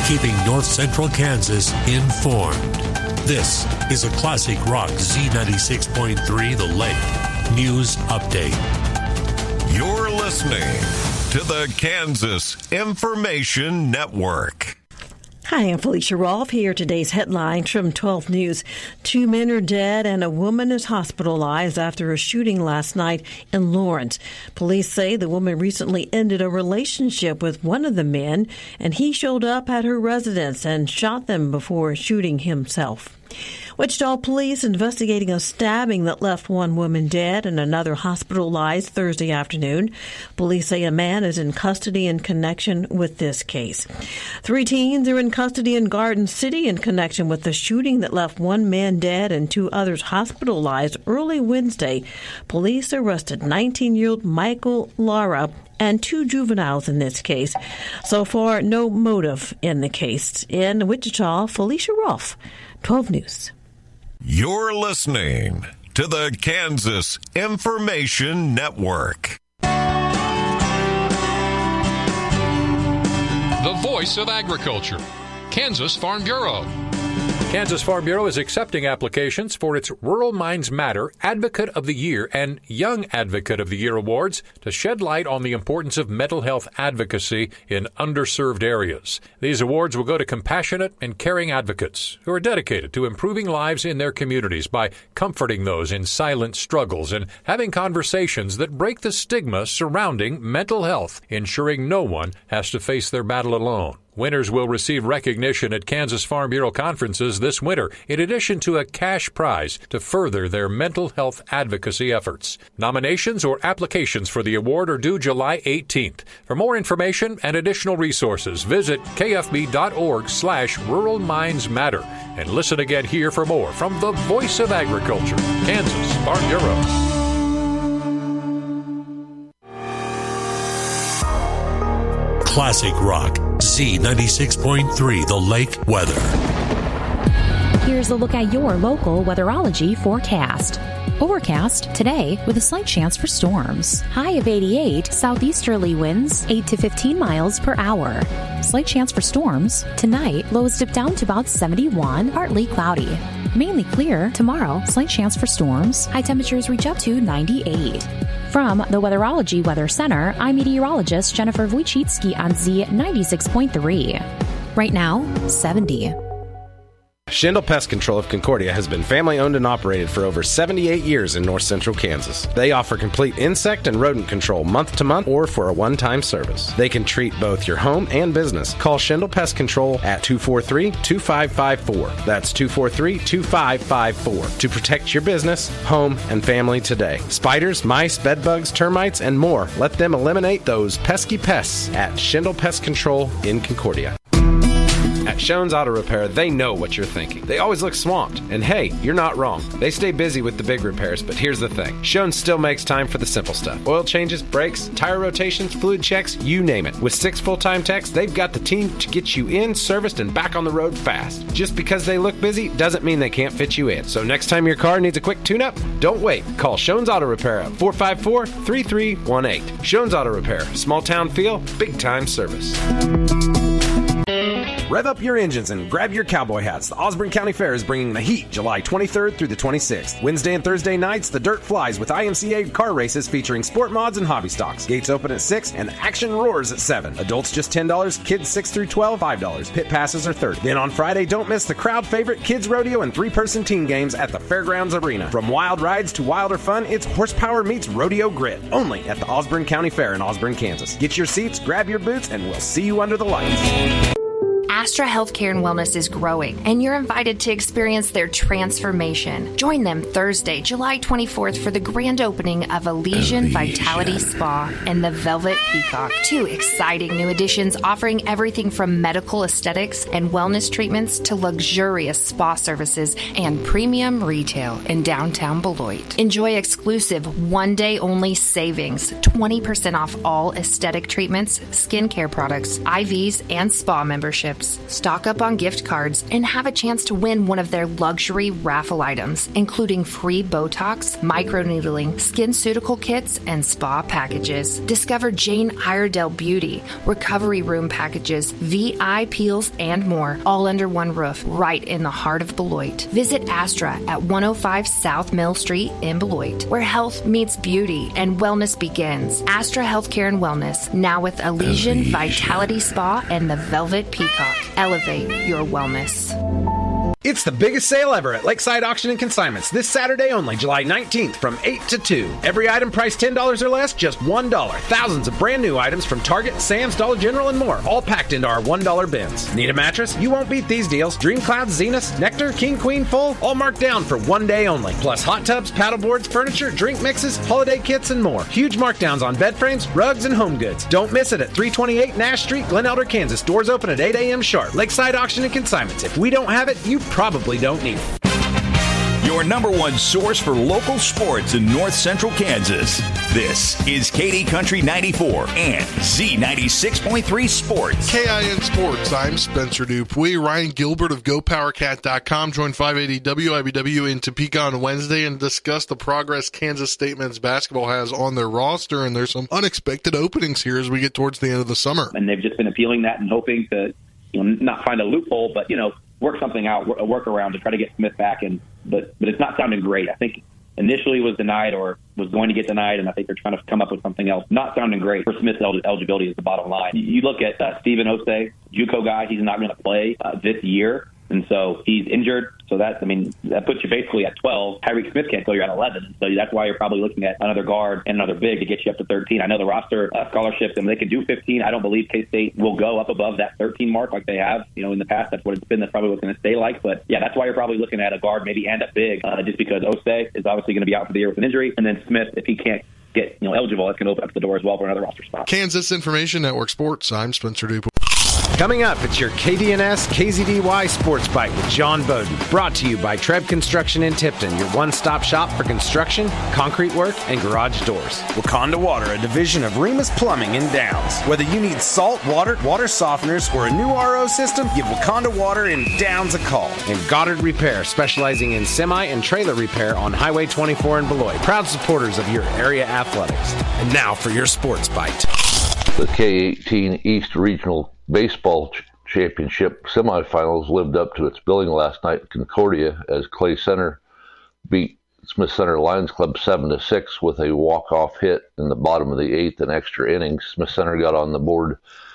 keeping North Central Kansas informed. This is a Classic Rock Z96.3 The Lake News Update. You're listening to the Kansas Information Network. Hi, I'm Felicia Rolfe. Here are today's headlines from 12 News. 2 men are dead and a woman is hospitalized after a shooting last night in Lawrence. Police say the woman recently ended a relationship with one of the men, and he showed up at her residence and shot them before shooting himself. Wichita police investigating a stabbing that left one woman dead and another hospitalized Thursday afternoon. Police say a man is in custody in connection with this case. 3 teens are in custody in Garden City in connection with the shooting that left one man dead and 2 others hospitalized early Wednesday. Police arrested 19-year-old Michael Lara and 2 juveniles in this case. So far, no motive in the case. In Wichita, Felicia Rolfe, 12 News. You're listening to the Kansas Information Network. The voice of agriculture, Kansas Farm Bureau. Kansas Farm Bureau is accepting applications for its Rural Minds Matter Advocate of the Year and Young Advocate of the Year awards to shed light on the importance of mental health advocacy in underserved areas. These awards will go to compassionate and caring advocates who are dedicated to improving lives in their communities by comforting those in silent struggles and having conversations that break the stigma surrounding mental health, ensuring no one has to face their battle alone. Winners will receive recognition at Kansas Farm Bureau conferences this winter, in addition to a cash prize to further their mental health advocacy efforts. Nominations or applications for the award are due July 18th. For more information and additional resources, visit kfb.org/Rural Minds Matter. And listen again here for more from the Voice of Agriculture, Kansas Farm Bureau. Classic Rock Z96.3 The Lake weather. Here's a look at your local weatherology forecast. Overcast today with a slight chance for storms. High of 88, southeasterly winds 8 to 15 miles per hour. Slight chance for storms. Tonight, lows dip down to about 71, partly cloudy. Mainly clear. Tomorrow, slight chance for storms. High temperatures reach up to 98. From the Weatherology Weather Center, I'm meteorologist Jennifer Wojcicki on Z96.3. Right now, 70. Schindel Pest Control of Concordia has been family-owned and operated for over 78 years in north central Kansas. They offer complete insect and rodent control month to month or for a one-time service. They can treat both your home and business. Call Schindel Pest Control at 243-2554. That's 243-2554 to protect your business, home, and family today. Spiders, mice, bedbugs, termites, and more. Let them eliminate those pesky pests at Schindel Pest Control in Concordia. At Schoen's Auto Repair, they know what you're thinking. They always look swamped. And hey, you're not wrong. They stay busy with the big repairs, but here's the thing. Schoen's still makes time for the simple stuff. Oil changes, brakes, tire rotations, fluid checks, you name it. With 6 full-time techs, they've got the team to get you in, serviced, and back on the road fast. Just because they look busy doesn't mean they can't fit you in. So next time your car needs a quick tune-up, don't wait. Call Schoen's Auto Repair at 454-3318. Schoen's Auto Repair. Small town feel, big time service. Rev up your engines and grab your cowboy hats. The Osborne County Fair is bringing the heat July 23rd through the 26th. Wednesday and Thursday nights, the dirt flies with IMCA car races featuring sport mods and hobby stocks. Gates open at 6 and the action roars at 7. Adults just $10, kids 6 through 12, $5. Pit passes are $30. Then on Friday, don't miss the crowd favorite kids rodeo and 3-person team games at the Fairgrounds Arena. From wild rides to wilder fun, it's horsepower meets rodeo grit. Only at the Osborne County Fair in Osborne, Kansas. Get your seats, grab your boots, and we'll see you under the lights. Astra Healthcare and Wellness is growing, and you're invited to experience their transformation. Join them Thursday, July 24th for the grand opening of Elysian Vitality Spa and the Velvet Peacock. 2 exciting new additions offering everything from medical aesthetics and wellness treatments to luxurious spa services and premium retail in downtown Beloit. Enjoy exclusive one-day-only savings, 20% off all aesthetic treatments, skincare products, IVs, and spa memberships. Wellness. Stock up on gift cards and have a chance to win one of their luxury raffle items, including free Botox, microneedling, SkinCeutical kits, and spa packages. Discover Jane Iredale Beauty, recovery room packages, VI peels, and more, all under one roof, right in the heart of Beloit. Visit Astra at 105 South Mill Street in Beloit, where health meets beauty and wellness begins. Astra Healthcare and Wellness, now with Elysian Vitality Spa and the Velvet Peacock. Elevate your wellness. It's the biggest sale ever at Lakeside Auction and Consignments this Saturday only, July 19th from 8 to 2. Every item priced $10 or less, just $1. Thousands of brand new items from Target, Sam's, Dollar General, and more, all packed into our $1 bins. Need a mattress? You won't beat these deals. Dream Cloud, Zenith, Nectar, King, Queen, Full, all marked down for one day only. Plus hot tubs, paddle boards, furniture, drink mixes, holiday kits, and more. Huge markdowns on bed frames, rugs, and home goods. Don't miss it at 328 Nash Street, Glen Elder, Kansas. Doors open at 8 a.m. sharp. Lakeside Auction and Consignments. If we don't have it, you probably don't need it. Your number one source for local sports in north central Kansas. This is KD Country 94 and Z96.3 Sports. KIN Sports, I'm Spencer Dupuis. Ryan Gilbert of GoPowerCat.com joined 580 WIBW in Topeka on Wednesday and discussed the progress Kansas State men's basketball has on their roster, and there's some unexpected openings here as we get towards the end of the summer. And they've just been appealing that and hoping to, not find a loophole, but, work something out, a workaround to try to get Smith back. But it's not sounding great. I think initially was denied or was going to get denied, and I think they're trying to come up with something else. Not sounding great for Smith's eligibility is the bottom line. You look at Stephen Osei, JUCO guy, he's not going to play this year, and so he's injured. So that puts you basically at 12. Tyreek Smith can't go, you're at 11. And so that's why you're probably looking at another guard and another big to get you up to 13. I know the roster scholarships, and they can do 15. I don't believe K-State will go up above that 13 mark like they have, in the past. That's what it's been. That's probably what's going to stay like. But yeah, that's why you're probably looking at a guard maybe and a big, just because Osei is obviously going to be out for the year with an injury. And then Smith, if he can't get eligible, that's going to open up the door as well for another roster spot. Kansas Information Network Sports, I'm Spencer Dupuis. Coming up, it's your KDNS KZDY Sports Bite with John Bowden. Brought to you by Treb Construction in Tipton, your one-stop shop for construction, concrete work, and garage doors. Wakanda Water, a division of Remus Plumbing in Downs. Whether you need salt, water softeners, or a new RO system, give Wakanda Water in Downs a call. And Goddard Repair, specializing in semi and trailer repair on Highway 24 in Beloit. Proud supporters of your area athletics. And now for your Sports Bite. The K-18 East Regional Baseball Championship semifinals lived up to its billing last night in Concordia as Clay Center beat Smith Center Lions Club 7-6 with a walk-off hit in the bottom of the eighth in extra innings. Smith Center got on the board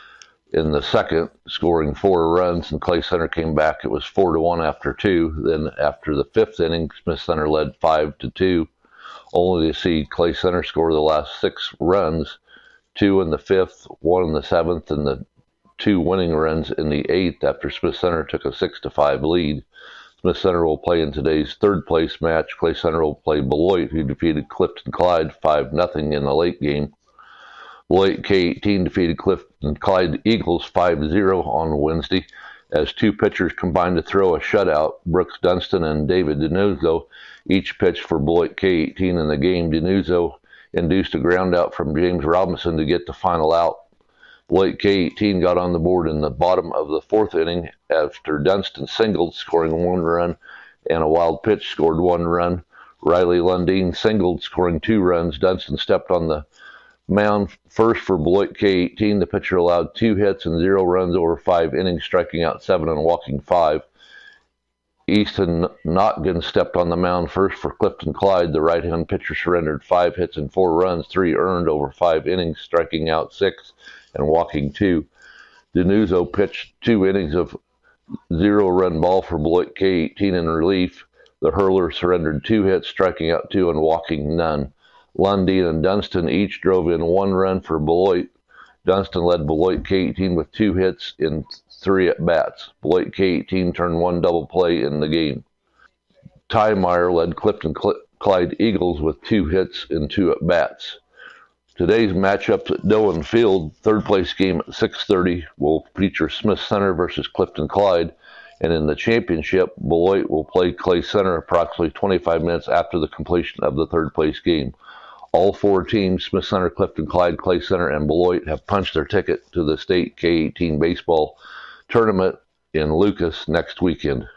in the second, scoring 4 runs, and Clay Center came back. It was 4-1 after 2. Then after the fifth inning, Smith Center led 5-2, only to see Clay Center score the last 6 runs, 2 in the fifth, 1 in the seventh, and the 2 winning runs in the eighth after Smith Center took a 6-5 lead. Smith Center will play in today's third place match. Clay Center will play Beloit, who defeated Clifton Clyde 5-0 in the late game. Beloit K-18 defeated Clifton Clyde Eagles 5-0 on Wednesday as 2 pitchers combined to throw a shutout. Brooks Dunston and David Denuzzo each pitched for Beloit K-18 in the game. Denuzzo induced a ground out from James Robinson to get the final out. Beloit K-18 got on the board in the bottom of the fourth inning after Dunston singled, scoring 1 run, and a wild pitch scored 1 run. Riley Lundeen singled, scoring 2 runs. Dunston stepped on the mound first for Beloit K-18. The pitcher allowed 2 hits and 0 runs over 5 innings, striking out 7 and walking 5. Easton Notkin stepped on the mound first for Clifton Clyde. The right-hand pitcher surrendered 5 hits and 4 runs, 3 earned over 5 innings, striking out 6 and walking 2. Denuzzo pitched 2 innings of 0-run ball for Beloit K-18 in relief. The hurler surrendered 2 hits, striking out 2 and walking none. Lundeen and Dunston each drove in 1 run for Beloit. Dunston led Beloit K-18 with 2 hits in 3 at-bats. Beloit K-18 turned 1 double play in the game. Ty Meyer led Clifton Clyde Eagles with 2 hits in 2 at-bats. Today's matchups at Dillon Field, third place game at 6:30, will feature Smith Center versus Clifton Clyde, and in the championship, Beloit will play Clay Center approximately 25 minutes after the completion of the third place game. All 4 teams, Smith Center, Clifton Clyde, Clay Center, and Beloit, have punched their ticket to the state K-18 baseball tournament in Lucas next weekend.